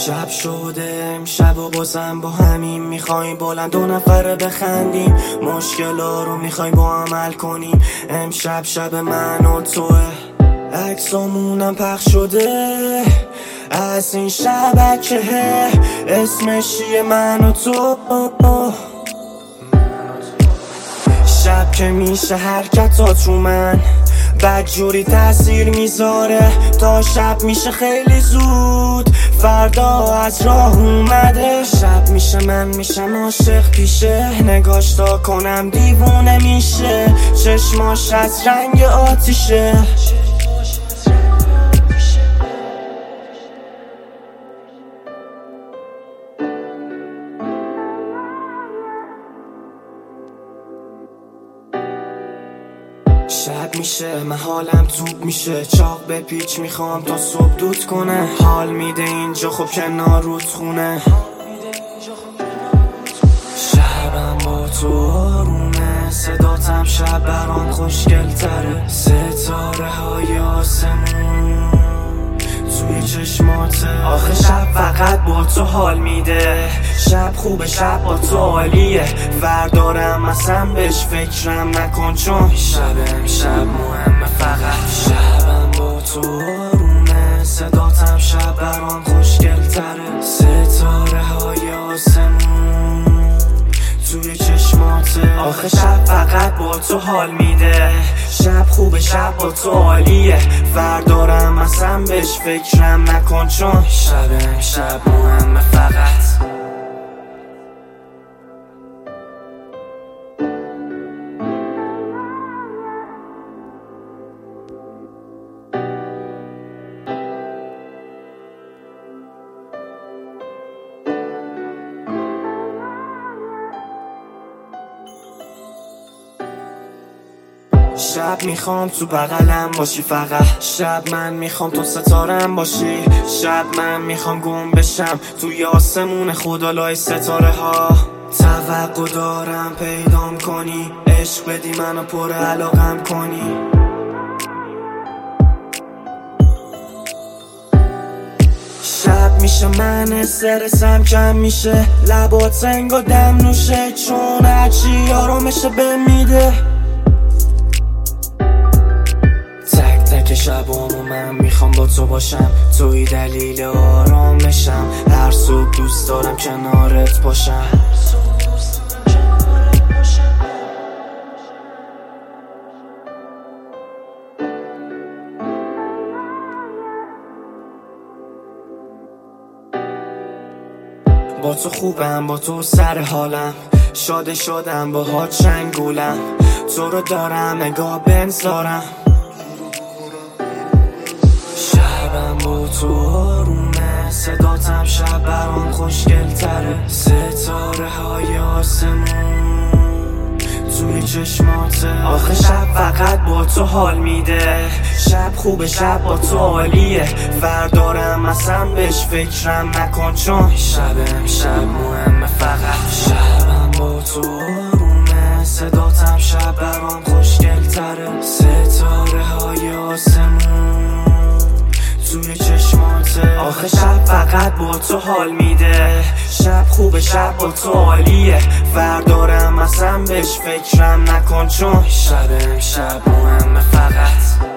شب شده امشب و بازم با همین میخوایم بلند 2 نفره بخندیم، مشکلا رو میخوایم با هم حل کنیم. امشب شب من و توه، عکسامونم پخش شده از این شبکه، اسمش چیه من و تو. شب که میشه حرکتات رو من بدجوری تاثیر میذاره، تا شب میشه خیلی زود فردا از راه اومده. شب میشه من میشم عاشق پیشه، نگاش تا کنم دیوونه میشه، چشماش از رنگ آتیشه. شب میشه من حالم توپ میشه، چاق به پیچ میخوام تا صبح دود کنه. حال میده اینجا خب کنار رودخونه، شبم با تو آرومه، صداتم شب برام خوشگل تره. ستاره های آسمون توی چشماته، آخه شب فقط با تو حال میده. شب خوبه شب با تو عالیه، وردارم اصلا بهش فکرم نکن، چون شب امشب مهمه فقط. شبم با تو آرومه، صداتم شب برام خوشگل تره. ستاره های آسمون توی چشماته، آخه شب فقط با تو حال میده. شب خوبه شب با تو عالیه، وردارم اصلا بهش فکرم نکن، چون شب امشب مهمه فقط. شب میخوام تو بغلم باشی فقط، شب من میخوام تو ستارم باشی، شب من میخوام گم بشم توی آسمون خدا لای ستاره ها. توقع دارم پیدام کنی، عشق بدی منو پر علاقم کنی. شب میشه من استرسم کم میشه، لبات انگا دم نوشه، چون هرچی آرامشه بمیده. که شبامو من میخوام با تو باشم، توی دلیل آرامشم، هر صبح دوست دارم کنارت باشم. با تو خوبم با تو سر حالم، شاده شدم با ها چنگولم، تو رو دارم نگاه بنزارم. شبم با تو آرومه، صداتم شب برام خوشگل تره. ستاره های آسمون توی چشماته، آخه شب فقط با تو حال میده. شب خوبه شب با تو عالیه، وردارم اصلا بهش فکرم نکن، چون شب امشب مهمه فقط. شبم با تو آرومه، صداتم شب برام خوشگل تره. ستاره های آسمون توی چشماته، آخه شب فقط با تو حال میده. شب خوبه شب با تو عالیه، وردارم اصلا بهش فکرم نکن، چون شب امشب مهمه فقط.